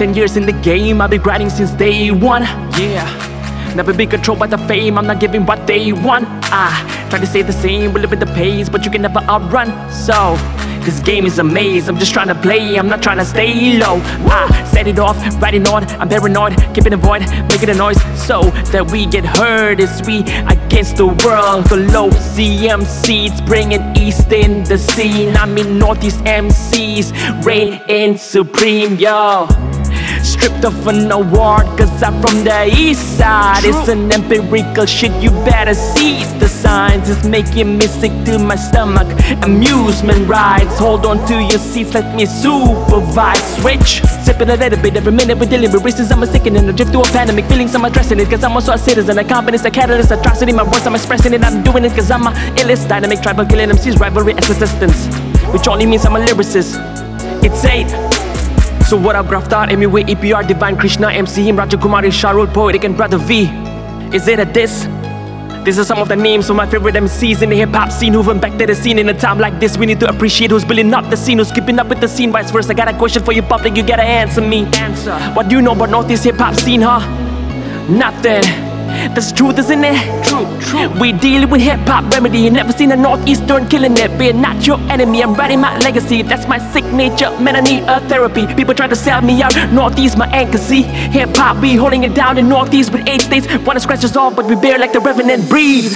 10 years in the game, I've been grinding since day one. Yeah, never be controlled by the fame, I'm not giving what they want. Try to stay the same, we live in the pace, but you can never outrun. So, this game is a maze, I'm just trying to play, I'm not trying to stay low. Set it off, riding on, I'm paranoid, keeping a void, making a noise so that we get heard as we against the world. The low CMCs bringing East in the scene. I mean Northeast MCs reign supreme, yo. Stripped of an award cause I'm from the east side. It's an empirical shit, you better see the signs. It's making me sick to my stomach. Amusement rides, hold on to your seats, let me supervise. Switch, sipping a little bit every minute with delivery. Since I'm a sick and in a drift to a pandemic, feelings I'm addressing it cause I'm also a citizen. A confidence, a catalyst, atrocity. My voice I'm expressing it, I'm doing it cause I'm a illest. Dynamic tribal killing MCs, rivalry as a distance, which only means I'm a lyricist. It's 8. So what up, Graftar, MUA, EPR, Divine, Krishna, MC, Him, Raja Kumari, Sharul, Poetic, and Brother V. Is it a diss? These are some of the names of my favorite MCs in the hip-hop scene who've impacted the scene. In a time like this, we need to appreciate who's building up the scene, who's keeping up with the scene. Vice versa, I got a question for you public, you gotta answer me. What do you know about Northeast hip-hop scene, huh? Nothing. That's truth, isn't it? True. We dealing with hip-hop remedy. You never seen a Northeastern killing it. We're not your enemy, I'm writing my legacy. That's my signature, man, I need a therapy. People try to sell me out, Northeast my anchor, see. Hip-hop, we holding it down in Northeast with 8 states. Wanna scratch us off, but we bear like the Revenant, breathe.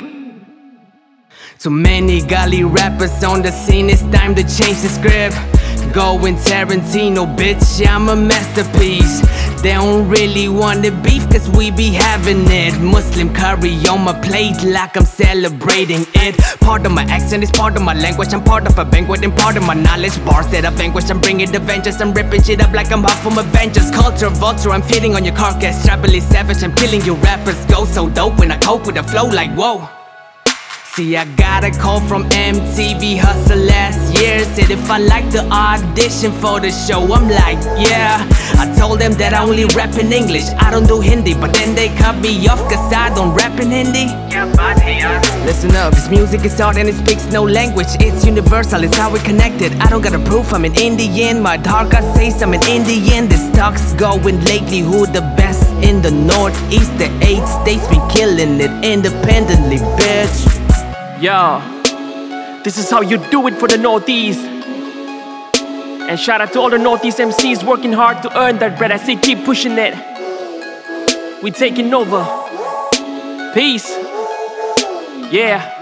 Too many gully rappers on the scene, it's time to change the script. Going Tarantino, bitch, I'm a masterpiece. They don't really want the beef cause we be having it. Muslim curry on my plate like I'm celebrating it. Part of my accent is part of my language. I'm part of a banquet and part of my knowledge. Bars that I vanquish, I'm bringing the vengeance. I'm ripping shit up like I'm hot from Avengers. Culture vulture, I'm feeding on your carcass. Tribally savage, I'm killing you rappers. Go so dope when I cope with a flow like whoa. See, I got a call from MTV Hustle last year. Said if I like the audition for the show, I'm like, yeah. I told them that I only rap in English, I don't do Hindi. But then they cut me off cause I don't rap in Hindi. Listen up, this music is art and it speaks no language. It's universal, it's how we connected. I don't gotta prove I'm an Indian. My Dharka says I'm an Indian. This talk's going lately, who the best in the Northeast? The 8 states been killing it independently, bitch. Yo, this is how you do it for the Northeast. And shout out to all the Northeast MCs working hard to earn that bread. I say keep pushing it. We taking over. Peace. Yeah.